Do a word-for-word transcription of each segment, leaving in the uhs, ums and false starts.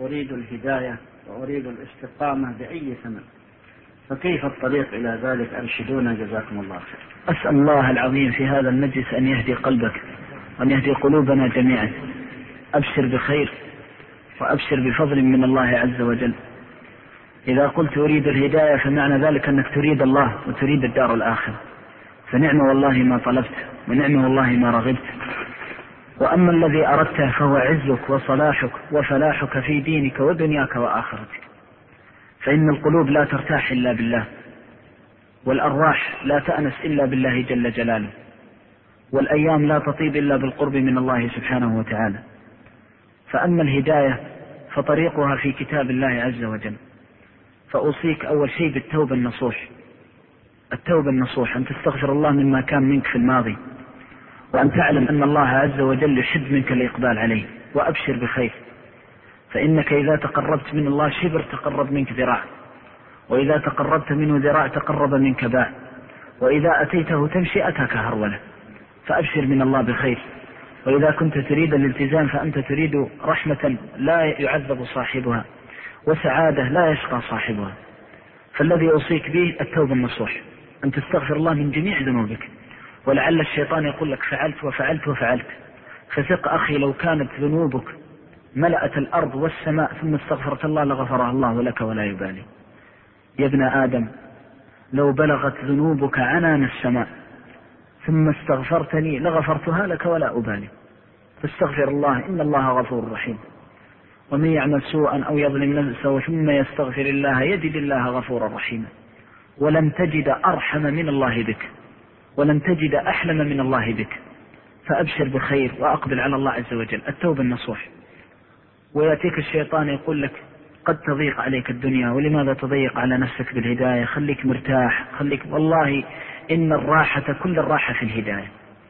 أريد الهداية وأريد الاستقامة بأي ثمن، فكيف الطريق إلى ذلك؟ أرشدونا جزاكم الله خير. أسأل الله العظيم في هذا المجلس أن يهدي قلبك وأن يهدي قلوبنا جميعا. أبشر بخير وأبشر بفضل من الله عز وجل. إذا قلت أريد الهداية فمعنى ذلك أنك تريد الله وتريد الدار الآخرة، فنعم والله ما طلبت ونعم والله ما رغبت. وأما الذي أردته فهو عزك وصلاحك وفلاحك في دينك ودنياك وآخرتك، فإن القلوب لا ترتاح إلا بالله، والأرواح لا تأنس إلا بالله جل جلاله، والأيام لا تطيب إلا بالقرب من الله سبحانه وتعالى. فأما الهداية فطريقها في كتاب الله عز وجل. فأوصيك أول شيء بالتوبة النصوح، التوبة النصوح، أن تستغفر الله مما كان منك في الماضي، وأن تعلم أن الله عز وجل يحب منك الإقبال عليه. وأبشر بخير، فإنك إذا تقربت من الله شبر تقرب منك ذراع، وإذا تقربت منه ذراع تقرب منك باع، وإذا أتيته تمشي أتاك هرولة. فأبشر من الله بخير. وإذا كنت تريد الالتزام فأنت تريد رحمة لا يعذب صاحبها وسعادة لا يشقى صاحبها. فالذي أوصيك به التوبة النصوح، أن تستغفر الله من جميع ذنوبك. ولعل الشيطان يقول لك فعلت وفعلت وفعلت، فثق أخي لو كانت ذنوبك ملأت الأرض والسماء ثم استغفرت الله لغفرها الله لك ولا يبالي. يا ابن آدم لو بلغت ذنوبك عنان السماء ثم استغفرتني لغفرتها لك ولا أبالي. فاستغفر الله إن الله غفور رحيم. ومن يعمل سوءا أو يظلم نفسه ثم يستغفر الله يجد الله غفورا رحيما. ولن تجد أرحم من الله بك، ولن تجد أحلم من الله بك. فأبشر بخير وأقبل على الله عز وجل. التوبة النصوح. ويأتيك الشيطان يقول لك قد تضيق عليك الدنيا، ولماذا تضيق على نفسك بالهداية؟ خليك مرتاح، خليك. والله إن الراحة كل الراحة في الهداية.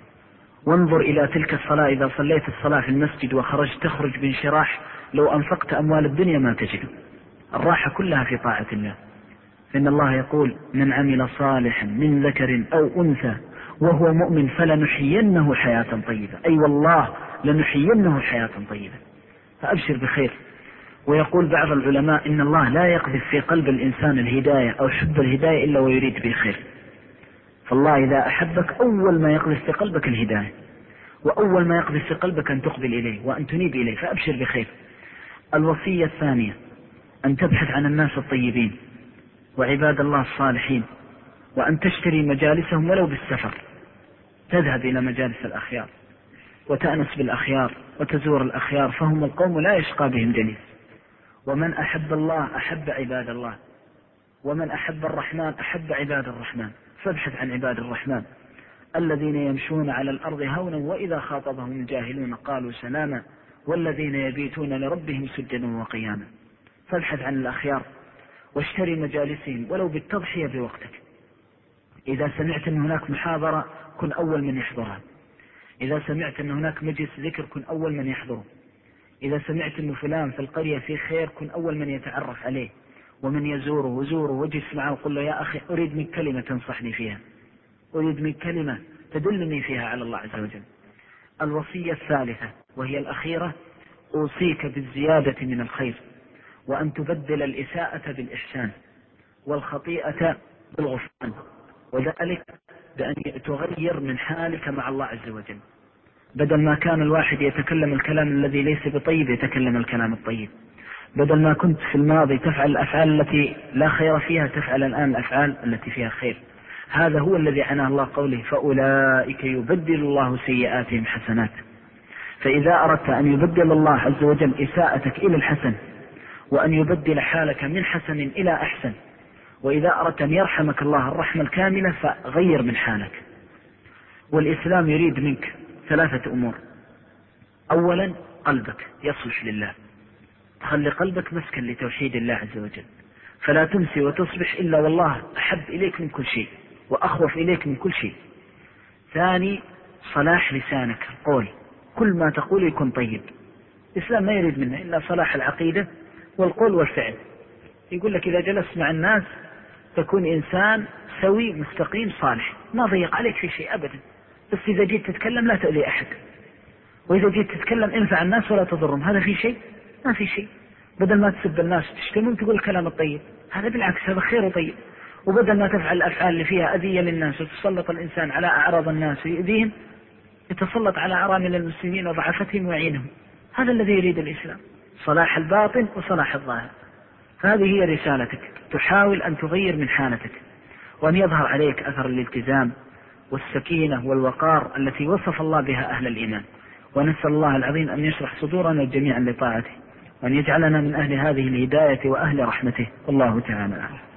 وانظر إلى تلك الصلاة، إذا صليت الصلاة في المسجد وخرجت تخرج بانشراح، لو أنفقت أموال الدنيا ما تجد. الراحة كلها في طاعة الله. فإن الله يقول من عمل صالحا من ذكر أو أنثى وهو مؤمن فلنحيينه حياة طيبة، أي والله لنحيينه حياة طيبة. فأبشر بخير. ويقول بعض العلماء إن الله لا يقذف في قلب الإنسان الهداية أو حب الهداية إلا ويريد به خير. فالله إذا أحبك أول ما يقذف في قلبك الهداية، وأول ما يقذف في قلبك أن تقبل إليه وأن تنيب إليه. فأبشر بخير. الوصية الثانية أن تبحث عن الناس الطيبين وعباد الله الصالحين، وأن تشتري مجالسهم ولو بالسفر. تذهب إلى مجالس الأخيار وتأنس بالأخيار وتزور الأخيار، فهم القوم لا يشقى بهم جليس. ومن أحب الله أحب عباد الله، ومن أحب الرحمن أحب عباد الرحمن. فابحث عن عباد الرحمن الذين يمشون على الأرض هونا وإذا خاطبهم الجاهلون قالوا سلاما، والذين يبيتون لربهم سجدا وقياما. فابحث عن الأخيار واشتري مجالسهم ولو بالتضحية بوقتك. إذا سمعت أن هناك محاضرة كن أول من يحضرها. إذا سمعت أن هناك مجلس ذكر كن أول من يحضره. إذا سمعت أن فلان في القرية في خير كن أول من يتعرف عليه ومن يزوره وزوره واجلس معه وقل له يا أخي أريد من كلمة تنصحني فيها، أريد من كلمة تدلني فيها على الله عز وجل. الوصية الثالثة وهي الأخيرة، أوصيك بالزيادة من الخير، وأن تبدل الإساءة بالإحسان والخطيئة بالغفران، وذلك بأن تغير من حالك مع الله عز وجل. بدل ما كان الواحد يتكلم الكلام الذي ليس بطيب يتكلم الكلام الطيب. بدل ما كنت في الماضي تفعل الأفعال التي لا خير فيها تفعل الآن الأفعال التي فيها خير. هذا هو الذي عناه الله قوله فأولئك يبدل الله سيئاتهم حسنات. فإذا أردت أن يبدل الله عز وجل إساءتك إلى الحسن، وأن يبدل حالك من حسن إلى أحسن، وإذا أردت أن يرحمك الله الرحمة الكاملة فغير من حالك. والإسلام يريد منك ثلاثة أمور. أولا قلبك يصلح لله، تخلي قلبك مسكن لتوحيد الله عز وجل، فلا تمسي وتصبح إلا والله أحب إليك من كل شيء وأخوف إليك من كل شيء. ثاني صلاح لسانك، القول، كل ما تقول يكون طيب. الإسلام ما يريد منه إلا صلاح العقيدة والقول والفعل. يقول لك إذا جلست مع الناس تكون إنسان سوي مستقيم صالح، ما ضيق عليك في شيء أبدا، بس إذا جيت تتكلم لا تؤذي أحد، وإذا جيت تتكلم انفع الناس ولا تضرهم. هذا في شيء؟ ما في شيء. بدل ما تسب الناس وتشتمهم تقول الكلام الطيب، هذا بالعكس هذا خير وطيب. وبدل ما تفعل الأفعال اللي فيها أذية للناس وتسلط الإنسان على أعراض الناس ويؤذيهم، يتسلط على أرامل المسلمين وضعفتهم ويعينهم. هذا الذي يريد الإسلام، صلاح الباطن وصلاح الظاهر. هذه هي رسالتك، تحاول أن تغير من حالتك وأن يظهر عليك أثر الالتزام والسكينة والوقار التي وصف الله بها أهل الإيمان. ونسأل الله العظيم أن يشرح صدورنا جميعا لطاعته، وأن يجعلنا من أهل هذه الهداية وأهل رحمته. والله تعالى أعلم.